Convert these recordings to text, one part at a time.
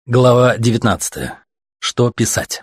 Глава 19. Что писать?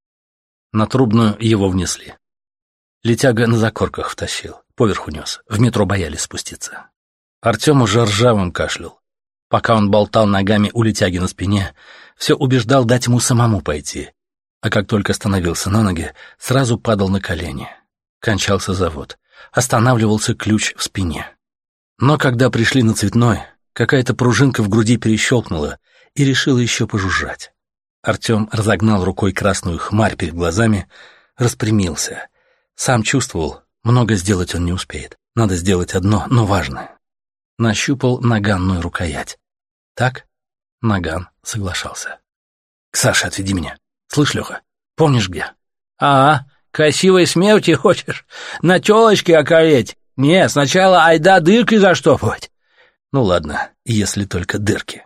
На Трубную его внесли. Летяга на закорках втащил, поверху нес, в метро боялись спуститься. Артем уже ржавым кашлял. Пока он болтал ногами у летяги на спине, все убеждал дать ему самому пойти. А как только становился на ноги, сразу падал на колени. Кончался завод. Останавливался ключ в спине. Но когда пришли на Цветной, какая-то пружинка в груди перещелкнула и решила еще пожужжать. Артем разогнал рукой красную хмарь перед глазами, распрямился. Сам чувствовал, много сделать он не успеет. Надо сделать одно, но важное. Нащупал наганную рукоять. Так? Наган соглашался. «К Саше отведи меня. Слышь, Леха, помнишь где?» Красивой смерти хочешь? На тёлочке околеть? Не, сначала айда дырки заштопывать». Ну ладно, если только дырки.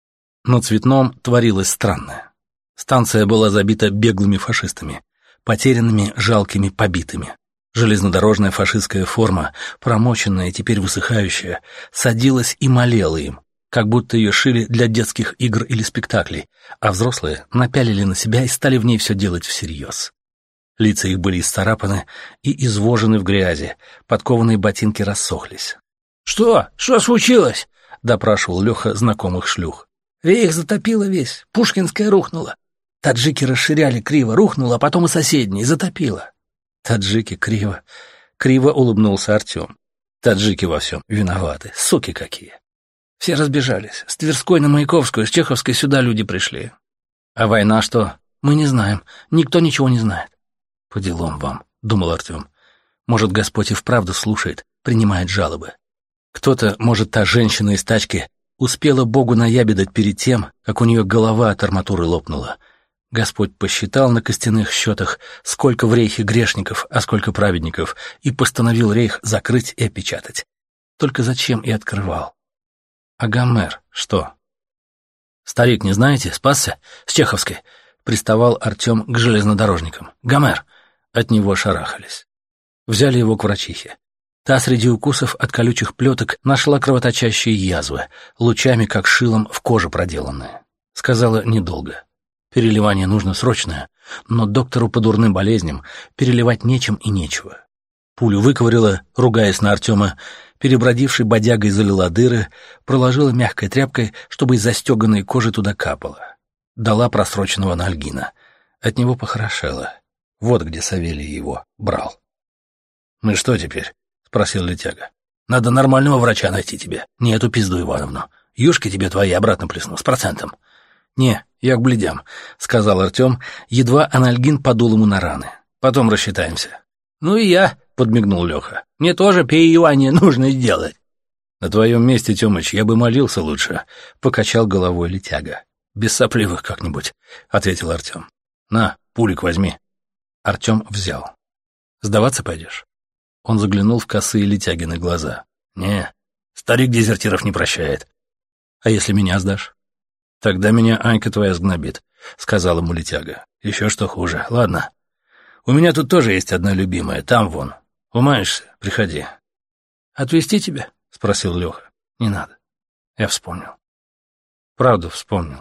На Цветном творилось странное. Станция была забита беглыми фашистами, потерянными, жалкими, побитыми. Железнодорожная фашистская форма, промоченная и теперь высыхающая, садилась и молела им, как будто ее шили для детских игр или спектаклей, а взрослые напялили на себя и стали в ней все делать всерьез. Лица их были исцарапаны и извожены в грязи, подкованные ботинки рассохлись. «Что? Что случилось?» — допрашивал Леха знакомых шлюх. «Рейх затопило весь, Пушкинская рухнула. Таджики расширяли криво, рухнула, а потом и соседние, затопило». Таджики криво. Криво улыбнулся Артем. Таджики во всем виноваты, суки какие. Все разбежались. С Тверской на Маяковскую, с Чеховской сюда люди пришли. А война что? Мы не знаем. Никто ничего не знает. По делам вам, думал Артем. Может, Господь и вправду слушает, принимает жалобы. Кто-то, может, та женщина из тачки, успела Богу наябедать перед тем, как у нее голова от арматуры лопнула. Господь посчитал на костяных счетах, сколько в рейхе грешников, а сколько праведников, и постановил рейх закрыть и опечатать. Только зачем и открывал? А Гомер что? «Старик, не знаете, спасся? С Чеховской!» Приставал Артем к железнодорожникам. «Гомер!» От него шарахались. Взяли его к врачихе. Та среди укусов от колючих плеток нашла кровоточащие язвы, лучами как шилом в коже проделанные. Сказала недолго. Переливание нужно срочное, но доктору по дурным болезням переливать нечем и нечего. Пулю выковырила, ругаясь на Артема, перебродивший бодягой залила дыры, проложила мягкой тряпкой, чтобы из застеганной кожи туда капало. Дала просроченного анальгина. От него похорошело. Вот где Савелий его брал. «Ну и что теперь?» — спросил летяга. «Надо нормального врача найти тебе, не эту пизду Ивановну. Юшки тебе твои обратно плесну, с процентом». «Не, я к бледям», — сказал Артем, едва анальгин подул ему на раны. «Потом рассчитаемся». «Ну и я», — подмигнул Леха. «Мне тоже переливание нужно сделать». «На твоем месте, Тёмыч, я бы молился лучше», — покачал головой летяга. «Без сопливых как-нибудь», — ответил Артем. «На, пулик возьми». Артем взял. «Сдаваться пойдешь?» Он заглянул в косые летягины глаза. «Не, старик дезертиров не прощает». «А если меня сдашь?» «Тогда меня Анька твоя сгнобит», — сказал ему летяга. «Еще что хуже. Ладно. У меня тут тоже есть одна любимая, там вон. Умаешься? Приходи». «Отвезти тебя?» — спросил Леха. «Не надо. Я вспомнил». Правда вспомнил.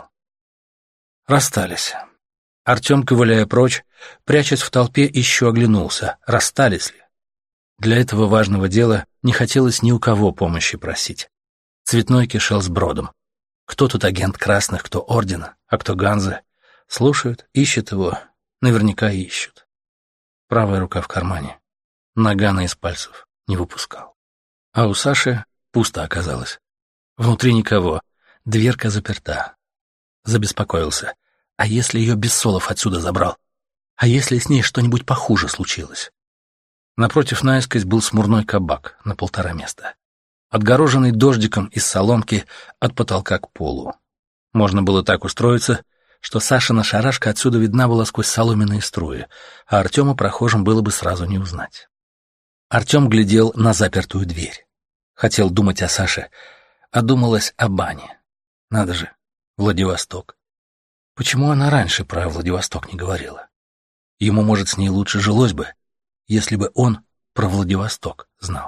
Расстались. Артем, ковыляя прочь, прячась в толпе, еще оглянулся, расстались ли. Для этого важного дела не хотелось ни у кого помощи просить. Цветной кишел с бродом. Кто тут агент красных, кто ордена, а кто Ганзы. Слушают, ищут его, наверняка ищут. Правая рука в кармане. Нагана из пальцев не выпускал. А у Саши пусто оказалось. Внутри никого, дверка заперта. Забеспокоился. А если ее Бессолов отсюда забрал? А если с ней что-нибудь похуже случилось? Напротив наискось был смурной кабак на 1,5 места, отгороженный дождиком из соломки от потолка к полу. Можно было так устроиться, что Сашина шарашка отсюда видна была сквозь соломенные струи, а Артема прохожим было бы сразу не узнать. Артем глядел на запертую дверь. Хотел думать о Саше, а думалось о бане. Надо же, Владивосток. Почему она раньше про Владивосток не говорила? Ему, может, с ней лучше жилось бы, если бы он про Владивосток знал.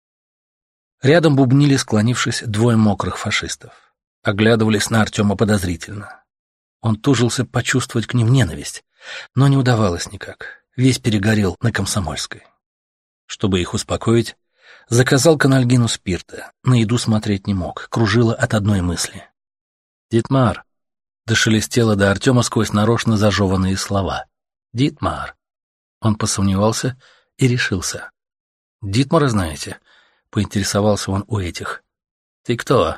Рядом бубнили, склонившись, 2 мокрых фашистов. Оглядывались на Артема подозрительно. Он тужился почувствовать к ним ненависть, но не удавалось никак. Весь перегорел на Комсомольской. Чтобы их успокоить, заказал канальгину спирта. На еду смотреть не мог, кружило от одной мысли. «Дитмар!» — дошелестело до Артема сквозь нарочно зажеванные слова. «Дитмар!» Он посомневался и решился. «Дитмара знаете?» — поинтересовался он у этих. «Ты кто?»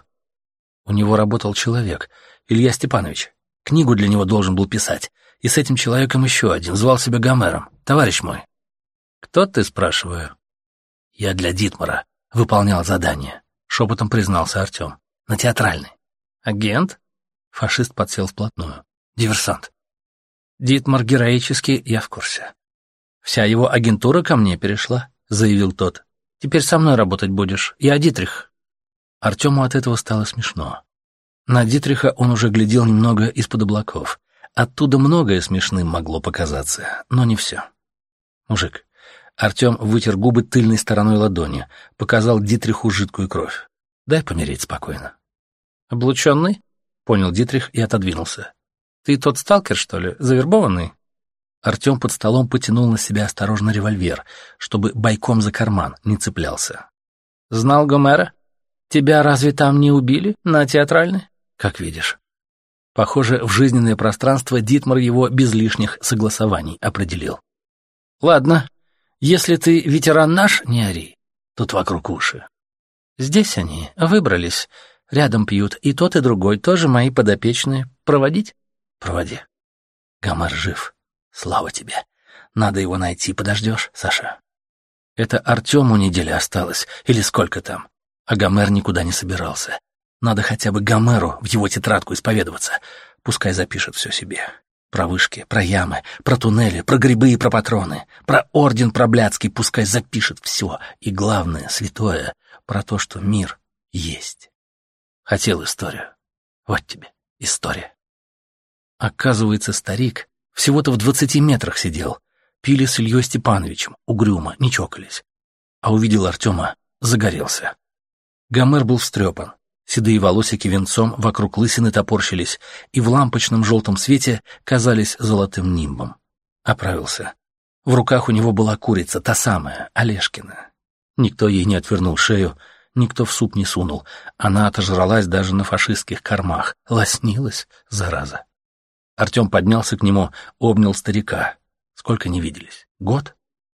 У него работал человек, Илья Степанович. Книгу для него должен был писать. И с этим человеком еще один, звал себя Гомером. Товарищ мой. «Кто ты?» — спрашиваю. «Я для Дитмара выполнял задание», — шепотом признался Артем. «На театральный». «Агент?» — фашист подсел вплотную. «Диверсант». «Дитмар героический, я в курсе». «Вся его агентура ко мне перешла», — заявил тот. «Теперь со мной работать будешь. Я Дитрих». Артему от этого стало смешно. На Дитриха он уже глядел немного из-под облаков. Оттуда многое смешным могло показаться, но не все. «Мужик». Артем вытер губы тыльной стороной ладони, показал Дитриху жидкую кровь. «Дай помереть спокойно». «Облученный?» — понял Дитрих и отодвинулся. «Ты тот сталкер, что ли, завербованный?» Артем под столом потянул на себя осторожно револьвер, чтобы бойком за карман не цеплялся. «Знал Гомера? Тебя разве там не убили, на театральной?» «Как видишь». Похоже, в жизненное пространство Дитмар его без лишних согласований определил. «Ладно, если ты ветеран наш, не ори. Тут вокруг уши. Здесь они выбрались, рядом пьют, и тот, и другой тоже мои подопечные. Проводить?» «Проводи. Гомер жив. Слава тебе. Надо его найти. Подождешь, Саша?» Это Артему неделя осталась, или сколько там. А Гомер никуда не собирался. Надо хотя бы Гомеру в его тетрадку исповедоваться. Пускай запишет все себе. Про вышки, про ямы, про туннели, про грибы и про патроны, про орден Проблядский пускай запишет все. И главное, святое, про то, что мир есть. Хотел историю. Вот тебе история. Оказывается, старик всего-то в 20 метрах сидел. Пили с Ильей Степановичем, угрюмо, не чокались. А увидел Артема, загорелся. Гомер был встрепан. Седые волосики венцом вокруг лысины топорщились и в лампочном желтом свете казались золотым нимбом. Оправился. В руках у него была курица, та самая, Олешкина. Никто ей не отвернул шею, никто в суп не сунул. Она отожралась даже на фашистских кормах. Лоснилась, зараза. Артем поднялся к нему, обнял старика. Сколько не виделись? Год?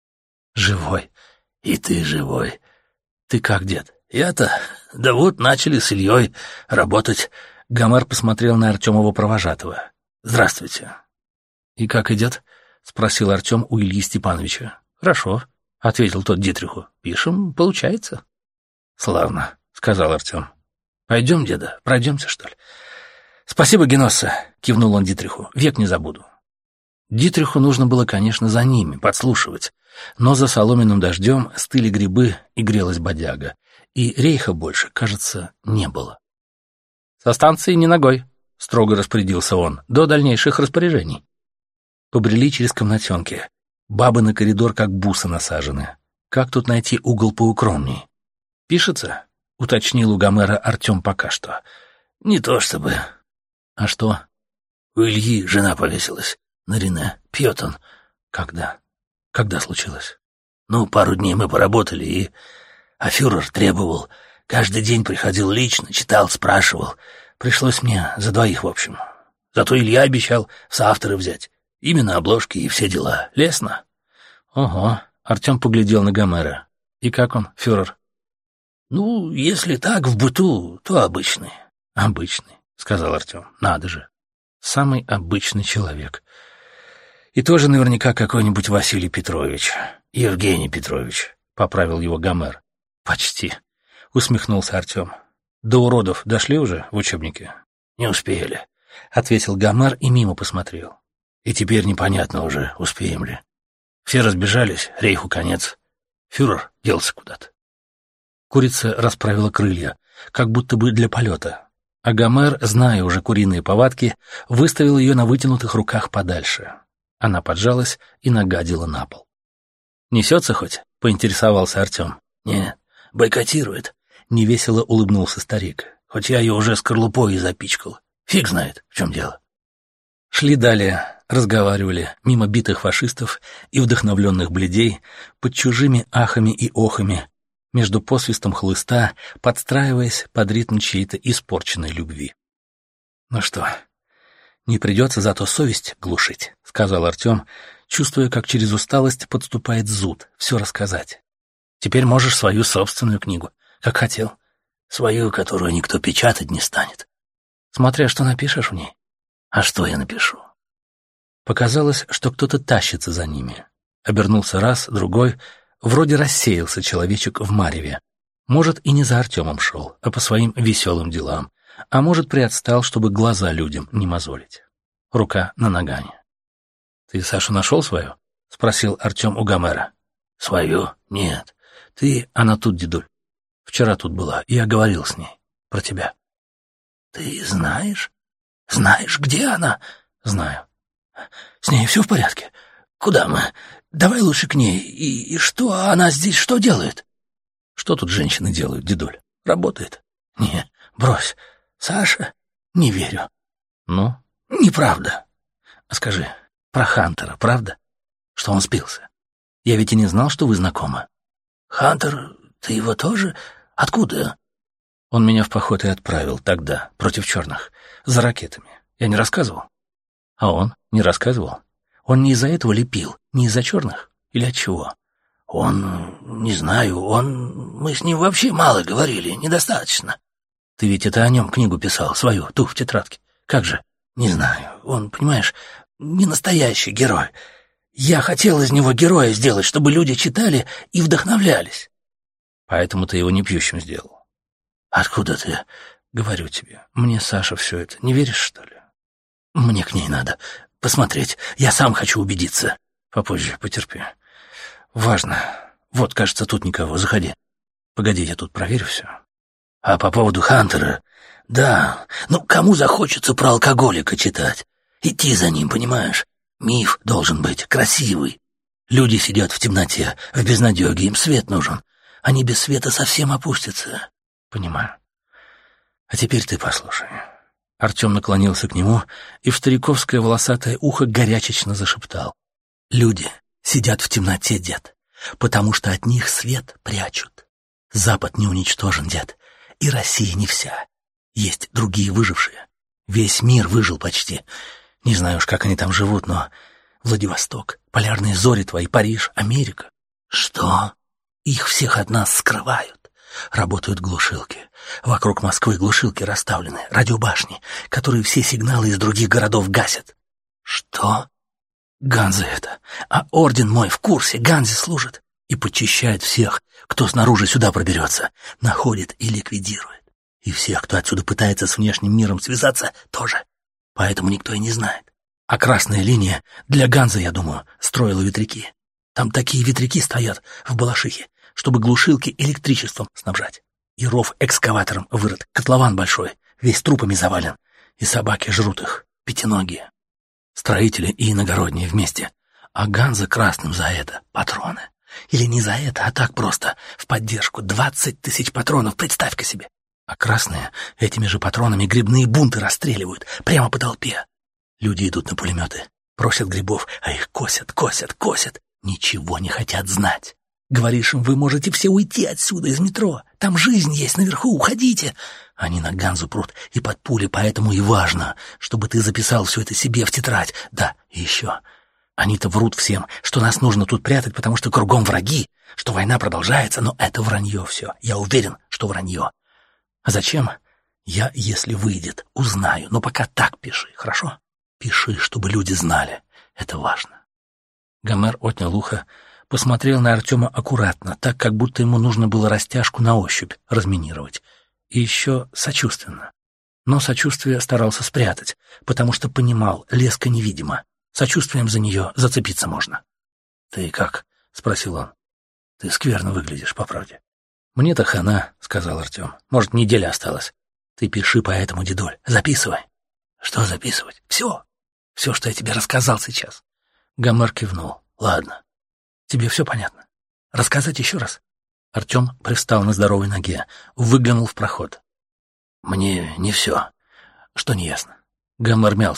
Живой. И ты живой. Ты как, дед? Я-то... Да вот, начали с Ильей работать. Гомер посмотрел на Артемова провожатого. Здравствуйте. И как идет? Спросил Артем у Ильи Степановича. Хорошо, ответил тот Дитриху. Пишем, получается. Славно, сказал Артем. Пойдем, деда, пройдемся, что ли? Спасибо, Геносса, кивнул он Дитриху. Век не забуду. Дитриху нужно было, конечно, за ними, подслушивать. Но за соломенным дождем стыли грибы и грелась бодяга. И рейха больше, кажется, не было. «Со станции не ногой», — строго распорядился он, — «до дальнейших распоряжений». Побрели через комнатенки. Бабы на коридор как бусы насажены. Как тут найти угол поукромней? «Пишется?» — уточнил у Гомера Артем пока что. «Не то чтобы». «А что?» «У Ильи жена повесилась. На Рене. Пьет он». «Когда? Когда случилось?» «Ну, пару дней мы поработали, и... А фюрер требовал. Каждый день приходил лично, читал, спрашивал. Пришлось мне за двоих, в общем. Зато Илья обещал в соавторы взять. Именно обложки и все дела. Лестно?» «Ого». Артем поглядел на Гомера. «И как он, фюрер?» «Ну, если так, в быту, то обычный». «Обычный», — сказал Артем. «Надо же. Самый обычный человек. И тоже наверняка какой-нибудь Василий Петрович». «Евгений Петрович», — поправил его Гомер. «Почти», — усмехнулся Артем. «До уродов дошли уже в учебнике?» «Не успели», — ответил Гомер и мимо посмотрел. «И теперь непонятно уже, успеем ли. Все разбежались, рейху конец. Фюрер делся куда-то». Курица расправила крылья, как будто бы для полета. А Гомер, зная уже куриные повадки, выставил ее на вытянутых руках подальше. Она поджалась и нагадила на пол. «Несется хоть?» — поинтересовался Артем. «Нет, бойкотирует», — невесело улыбнулся старик. «Хоть я ее уже скорлупой и запичкал. Фиг знает, в чем дело». Шли далее, разговаривали мимо битых фашистов и вдохновленных бледей, под чужими ахами и охами, между посвистом хлыста, подстраиваясь под ритм чьей-то испорченной любви. «Ну что, не придется зато совесть глушить», — сказал Артем, чувствуя, как через усталость подступает зуд, все рассказать. «Теперь можешь свою собственную книгу, как хотел. Свою, которую никто печатать не станет. Смотря что напишешь в ней. А что я напишу?» Показалось, что кто-то тащится за ними. Обернулся раз, другой. Вроде рассеялся человечек в мареве. Может, и не за Артемом шел, а по своим веселым делам. А может, приотстал, чтобы глаза людям не мозолить. Рука на нагане. «Ты Сашу нашел свою?» — спросил Артем у Гомера. «Свою? Нет. Ты, она тут, дедуль. Вчера тут была, и я говорил с ней. Про тебя». «Ты знаешь? Знаешь, где она?» «Знаю». «С ней все в порядке? Куда мы? Давай лучше к ней. И что она здесь что делает?» «Что тут женщины делают, дедуль? Работает». «Не, брось. Саша? Не верю». «Ну?» «Неправда». «А скажи, про Хантера, правда? Что он спился? Я ведь и не знал, что вы знакомы». «Хантер? Ты его тоже? Откуда?» «Он меня в поход и отправил тогда, против черных, за ракетами. Я не рассказывал?» «А он не рассказывал? Он не из-за этого лепил, не из-за черных? Или от чего?» «Он... не знаю, мы с ним вообще мало говорили, недостаточно». «Ты ведь это о нем книгу писал, свою, ту, в тетрадке. Как же?» «Не знаю, он, понимаешь, не настоящий герой. Я хотел из него героя сделать, чтобы люди читали и вдохновлялись». «Поэтому ты его не пьющим сделал». «Откуда ты?» «Говорю тебе, мне Саша все это. Не веришь, что ли?» «Мне к ней надо посмотреть. Я сам хочу убедиться». «Попозже, потерпи. Важно. Вот, кажется, тут никого. Заходи. Погоди, я тут проверю все». «А по поводу Хантера? Да. Ну, кому захочется про алкоголика читать? Идти за ним, понимаешь? Миф должен быть красивый. Люди сидят в темноте, в безнадеге, им свет нужен. Они без света совсем опустятся». «Понимаю. А теперь ты послушай». Артем наклонился к нему и в стариковское волосатое ухо горячечно зашептал. «Люди сидят в темноте, дед, потому что от них свет прячут. Запад не уничтожен, дед, и Россия не вся. Есть другие выжившие. Весь мир выжил почти. Не знаю уж, как они там живут, но Владивосток, полярные зори твои, Париж, Америка. Что? Их всех от нас скрывают. Работают глушилки. Вокруг Москвы глушилки расставлены, радиобашни, которые все сигналы из других городов гасят». «Что?» «Ганза это. А орден мой в курсе, Ганзе служит. И подчищает всех, кто снаружи сюда проберется. Находит и ликвидирует. И всех, кто отсюда пытается с внешним миром связаться, тоже. Поэтому никто и не знает. А красная линия для Ганзы, я думаю, строила ветряки. Там такие ветряки стоят в Балашихе, чтобы глушилки электричеством снабжать. И ров экскаватором вырыт, котлован большой, весь трупами завален. И собаки жрут их, пятиногие. Строители и иногородние вместе. А Ганза красным за это патроны. Или не за это, а так просто, в поддержку 20 000 патронов, представь-ка себе. А красные этими же патронами грибные бунты расстреливают, прямо по толпе. Люди идут на пулеметы, просят грибов, а их косят, косят, косят. Ничего не хотят знать. Говоришь им, вы можете все уйти отсюда, из метро. Там жизнь есть наверху, уходите. Они на Ганзу прут и под пули, поэтому и важно, чтобы ты записал все это себе в тетрадь. Да, и еще. Они-то врут всем, что нас нужно тут прятать, потому что кругом враги, что война продолжается, но это вранье все. Я уверен, что вранье. А зачем? Я, если выйдет, узнаю. Но пока так пиши, хорошо? Пиши, чтобы люди знали. Это важно. Гомер отнял ухо, посмотрел на Артема аккуратно, так, как будто ему нужно было растяжку на ощупь разминировать. И еще сочувственно. Но сочувствие старался спрятать, потому что понимал, леска невидима. Сочувствием за нее зацепиться можно. «Ты как?» — спросил он. «Ты скверно выглядишь, по правде». «Мне-то хана», — сказал Артем. «Может, неделя осталась. Ты пиши по этому, дедуль, записывай». «Что записывать? Все. Все, что я тебе рассказал сейчас». Гомер кивнул. «Ладно. Тебе все понятно? Рассказать еще раз?» Артем привстал на здоровой ноге, выглянул в проход. «Мне не все. Что не ясно?» Гомер мялся.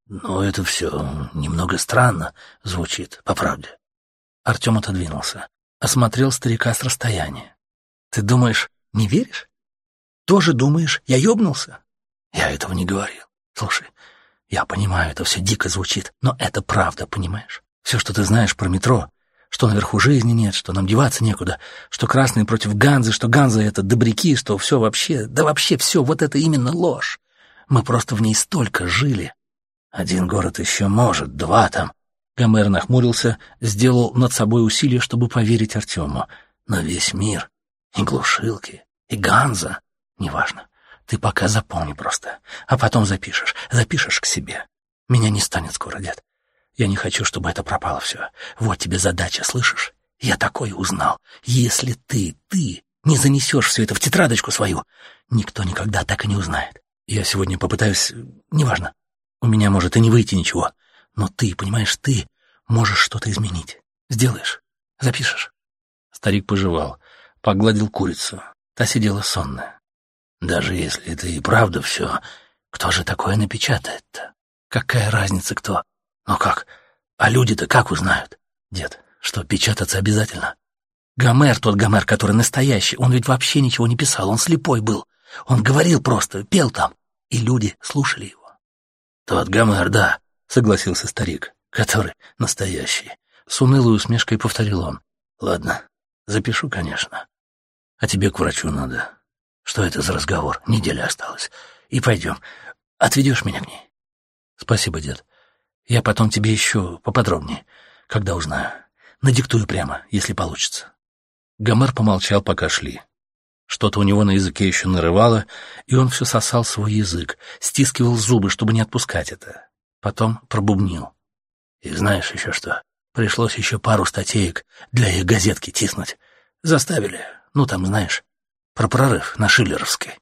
Но это все немного странно звучит, по правде. Артем отодвинулся, осмотрел старика с расстояния. Ты думаешь, не веришь? Тоже думаешь, я ёбнулся? Я этого не говорил. Слушай, я понимаю, это все дико звучит, но это правда, понимаешь? Все, что ты знаешь про метро, что наверху жизни нет, что нам деваться некуда, что красные против Ганзы, что Ганза — это добряки, что все вообще, да вообще все, вот это именно ложь. Мы просто в ней столько жили. Один город еще может, два там. Гомер нахмурился, сделал над собой усилие, чтобы поверить Артему. Но весь мир, и глушилки, и Ганза, неважно. Ты пока запомни просто, а потом запишешь к себе. Меня не станет скоро, дед. Я не хочу, чтобы это пропало все. Вот тебе задача, слышишь? Я такое узнал. Если ты не занесешь все это в тетрадочку свою, никто никогда так и не узнает. Я сегодня попытаюсь... Неважно. У меня может и не выйти ничего. Но ты, понимаешь, ты можешь что-то изменить. Сделаешь? Запишешь?» Старик пожевал, погладил курицу. Та сидела сонная. «Даже если это и правда все, кто же такое напечатает-то?» «Какая разница, кто? Ну как? А люди-то как узнают?» «Дед, что, печататься обязательно?» «Гомер, тот Гомер, который настоящий, он ведь вообще ничего не писал, он слепой был. Он говорил просто, пел там, и люди слушали его». «Тот Гомер, да», — согласился старик, который настоящий. С унылой усмешкой повторил он. «Ладно, запишу, конечно. А тебе к врачу надо. Что это за разговор? Неделя осталась. И пойдем. Отведешь меня к ней?» «Спасибо, дед. Я потом тебе еще поподробнее, когда узнаю. Надиктую прямо, если получится». Гомер помолчал, пока шли. Что-то у него на языке еще нарывало, и он все сосал свой язык, стискивал зубы, чтобы не отпускать это. Потом пробубнил. «И знаешь еще что? Пришлось еще пару статеек для их газетки тиснуть. Заставили. Ну, там, знаешь, про прорыв на Шиллеровской».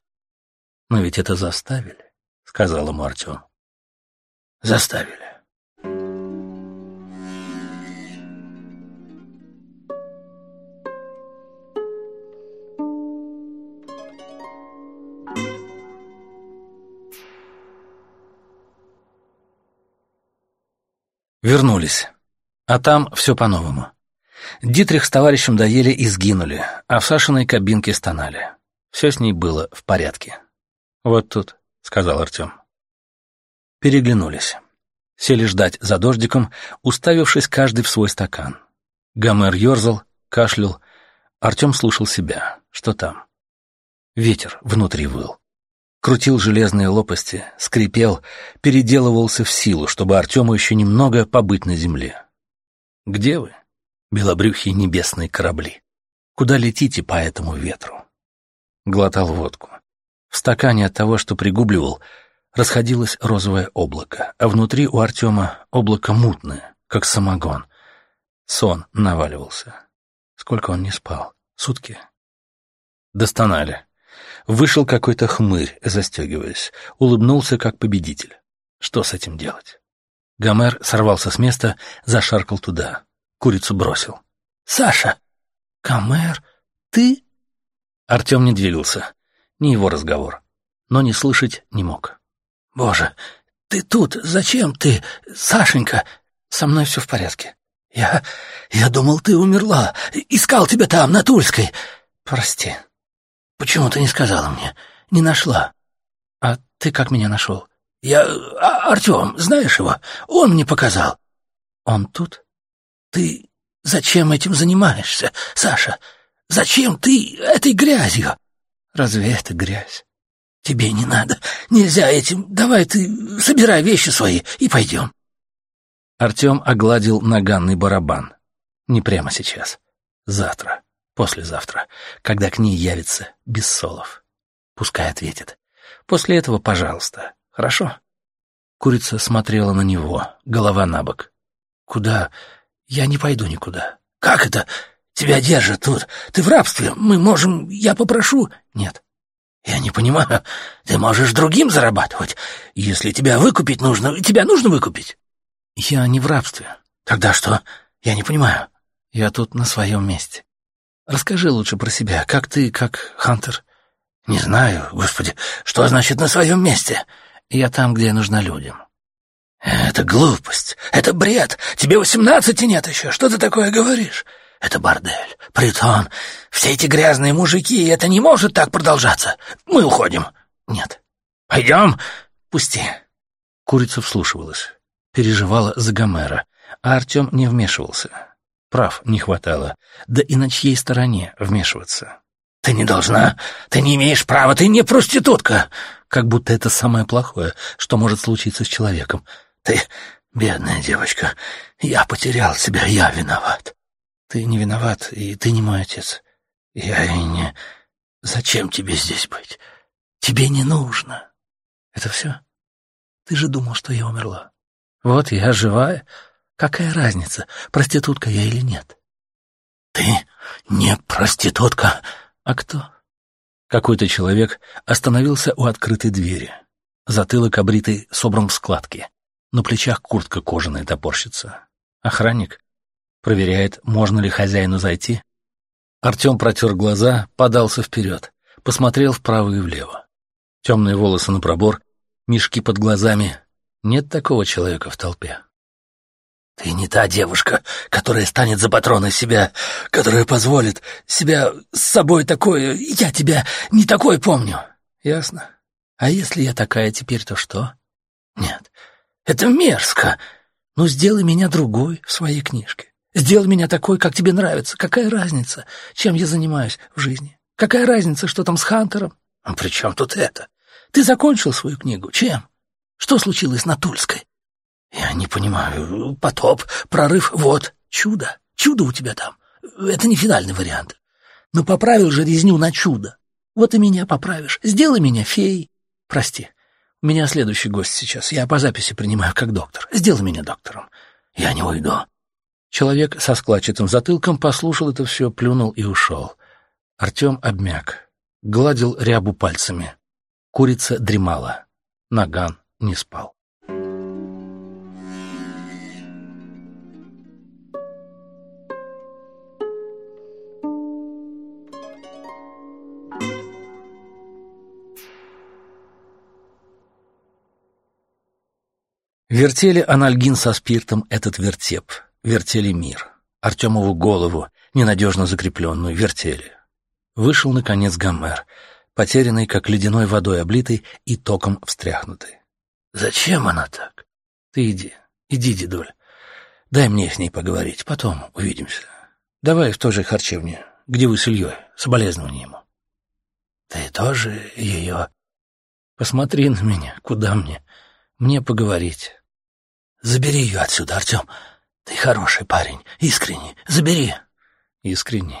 «Но ведь это заставили», — сказал ему Артем. «Заставили». Вернулись. А там все по-новому. Дитрих с товарищем доели и сгинули, а в Сашиной кабинке стонали. Все с ней было в порядке. «Вот тут», — сказал Артем. Переглянулись. Сели ждать за дождиком, уставившись каждый в свой стакан. Гомер ерзал, кашлял. Артем слушал себя. Что там? Ветер внутри выл. Крутил железные лопасти, скрипел, переделывался в силу, чтобы Артему еще немного побыть на земле. «Где вы, белобрюхие небесные корабли? Куда летите по этому ветру?» Глотал водку. В стакане от того, что пригубливал, расходилось розовое облако, а внутри у Артема облако мутное, как самогон. Сон наваливался. Сколько он не спал? Сутки? Достонали. Вышел какой-то хмырь, застегиваясь, улыбнулся, как победитель. Что с этим делать? Гомер сорвался с места, зашаркал туда. Курицу бросил. «Саша!» «Гомер, ты?» Артем не двигался. Не его разговор. Но не слышать не мог. «Боже, ты тут? Зачем ты? Сашенька!» «Со мной все в порядке». Я думал, ты умерла. Искал тебя там, на Тульской. Прости». «Почему ты не сказала мне? Не нашла?» «А ты как меня нашел?» «Артем, знаешь его? Он мне показал». «Он тут?» «Ты зачем этим занимаешься, Саша? Зачем ты этой грязью?» «Разве это грязь?» «Тебе не надо. Нельзя этим. Давай ты собирай вещи свои и пойдем». Артем огладил наганный барабан. Не прямо сейчас. Завтра. Послезавтра, когда к ней явится Бессолов. Пускай ответит. После этого, пожалуйста. Хорошо?» Курица смотрела на него, голова набок. «Куда? Я не пойду никуда». «Как это? Тебя держат тут. Ты в рабстве. Мы можем... Я попрошу...» «Нет». «Я не понимаю. Ты можешь другим зарабатывать. Если тебя выкупить нужно... Тебя нужно выкупить?» «Я не в рабстве». «Тогда что? Я не понимаю». «Я тут на своем месте». «Расскажи лучше про себя. Как ты, как Хантер?» «Не знаю, господи, что значит на своем месте?» «Я там, где нужна людям». Это глупость, это бред. Тебе 18 нет еще, что ты такое говоришь? Это бордель, притон, все эти грязные мужики, это не может так продолжаться. Мы уходим. Нет. Пойдем? Пусти. Курица вслушивалась, переживала за Гомера, а Артем не вмешивался. Прав не хватало, да и на чьей стороне вмешиваться. Ты не должна, ты не имеешь права, ты не проститутка. Как будто это самое плохое, что может случиться с человеком. Ты, бедная девочка, я потерял себя, я виноват. Ты не виноват, и ты не мой отец. Я и не... Зачем тебе здесь быть? Тебе не нужно. Это все? Ты же думал, что я умерла. Вот я живая. Какая разница, проститутка я или нет? Ты не проститутка. А кто? Какой-то человек остановился у открытой двери. Затылок обритый, собран в складки. На плечах куртка кожаная топорщится. Охранник проверяет, можно ли хозяину зайти. Артем протер глаза, подался вперед, посмотрел вправо и влево. Темные волосы напробор, мешки под глазами. Нет такого человека в толпе. Ты не та девушка, которая станет за патрона себя, которая позволит себя с собой такое. Я тебя не такой помню. Ясно. А если я такая теперь, то что? Нет, это мерзко. Ну, сделай меня другой в своей книжке. Сделай меня такой, как тебе нравится. Какая разница, чем я занимаюсь в жизни? Какая разница, что там с Хантером? А при чем тут это? Ты закончил свою книгу. Чем? Что случилось на Тульской? Я не понимаю. Потоп, прорыв, вот. Чудо. Чудо у тебя там. Это не финальный вариант. Ну, поправил же резню на чудо. Вот и меня поправишь. Сделай меня феей. Прости, у меня следующий гость сейчас. Я по записи принимаю как доктор. Сделай меня доктором. Я не уйду. Человек со складчатым затылком послушал это все, плюнул и ушел. Артем обмяк, гладил рябу пальцами. Курица дремала. Наган не спал. Вертели анальгин со спиртом этот вертеп, вертели мир, Артемову голову, ненадежно закрепленную, вертели. Вышел, наконец, Гомер, потерянный, как ледяной водой облитый и током встряхнутый. «Зачем она так?» «Ты иди, дедуль. Дай мне с ней поговорить, потом увидимся. Давай в той же харчевне, где вы с Ильей, соболезнования ему». «Ты тоже ее...» «Посмотри на меня, куда мне? Мне поговорить». «Забери ее отсюда, Артем. Ты хороший парень, искренний. Забери». «Искренний.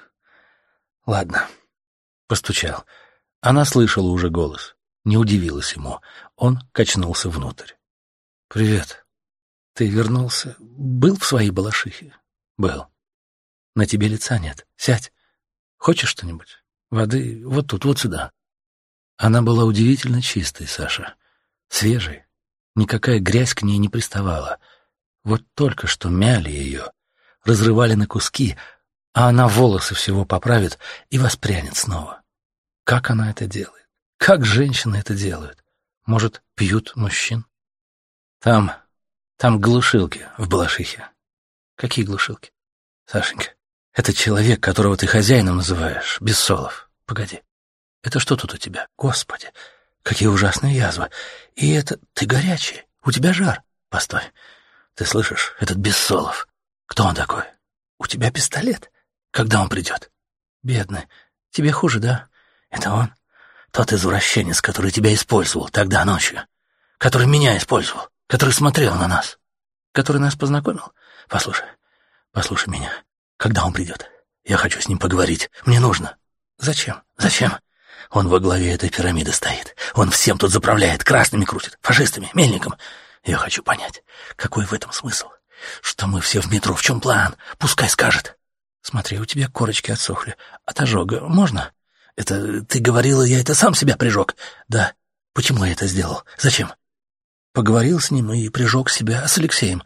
Ладно». Постучал. Она слышала уже голос. Не удивилась ему. Он качнулся внутрь. «Привет. Ты вернулся? Был в своей Балашихе?» «Был. На тебе лица нет. Сядь. Хочешь что-нибудь? Воды? Вот тут, вот сюда». Она была удивительно чистой, Саша. Свежей. Никакая грязь к ней не приставала. Вот только что мяли ее, разрывали на куски, а она волосы всего поправит и воспрянет снова. Как она это делает? Как женщины это делают? Может, пьют мужчин? Там глушилки в Балашихе. Какие глушилки? Сашенька, это человек, которого ты хозяином называешь, Бессолов. Погоди, это что тут у тебя? Господи! Какие ужасные язвы. И это... Ты горячий. У тебя жар. Постой. Ты слышишь? Этот Бессолов. Кто он такой? У тебя пистолет. Когда он придет? Бедный. Тебе хуже, да? Это он? Тот извращенец, который тебя использовал тогда ночью. Который меня использовал. Который смотрел на нас. Который нас познакомил? Послушай меня. Когда он придет? Я хочу с ним поговорить. Мне нужно. Зачем? Он во главе этой пирамиды стоит. Он всем тут заправляет, красными крутит, фашистами, мельником. Я хочу понять, какой в этом смысл? Что мы все в метро, в чем план? Пускай скажет. Смотри, у тебя корочки отсохли. От ожога можно? Это ты говорила, я это сам себя прижег. Да. Почему я это сделал? Зачем? Поговорил с ним и прижег себя с Алексеем.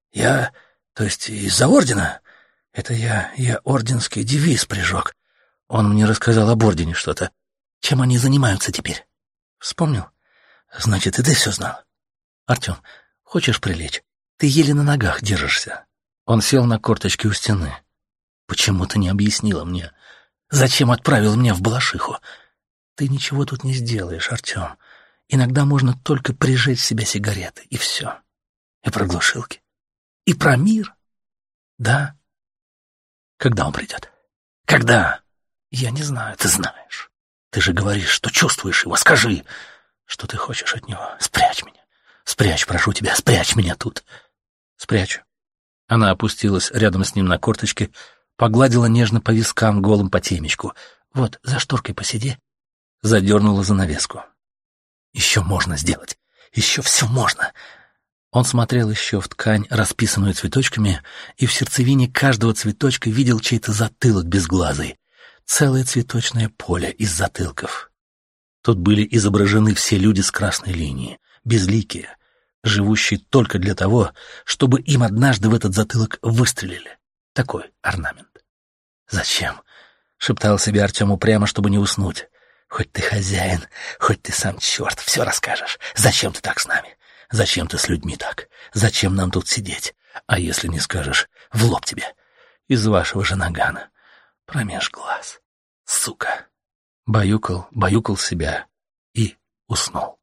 То есть из-за ордена? Это я орденский девиз прижег. Он мне рассказал об ордене что-то. Чем они занимаются теперь? Вспомнил? Значит, и ты все знал. Артем, Хочешь прилечь? Ты еле на ногах держишься». Он сел на корточки у стены. «Почему ты не объяснила мне? Зачем отправила меня в Балашиху? Ты ничего тут не сделаешь, Артем. Иногда можно только прижечь в себя сигареты, и все. И про глушилки. И про мир. Да. Когда он придет? Когда? Я не знаю, ты знаешь. Ты же говоришь, что чувствуешь его. Скажи, что ты хочешь от него. Спрячь меня. Спрячь, прошу тебя, спрячь меня тут». «Спрячу». Она опустилась рядом с ним на корточки, погладила нежно по вискам голым по темечку. «Вот, за шторкой посиди». Задернула занавеску. «Еще можно сделать. Еще все можно». Он смотрел еще в ткань, расписанную цветочками, и в сердцевине каждого цветочка видел чей-то затылок безглазый. Целое цветочное поле из затылков. Тут были изображены все люди с красной линии, безликие, живущие только для того, чтобы им однажды в этот затылок выстрелили. Такой орнамент. «Зачем?» — шептал себе Артем упрямо, чтобы не уснуть. «Хоть ты хозяин, хоть ты сам черт, все расскажешь. Зачем ты так с нами? Зачем ты с людьми так? Зачем нам тут сидеть? А если не скажешь, в лоб тебе. Из вашего же нагана. Промеж глаз. Сука». Баюкал себя и уснул.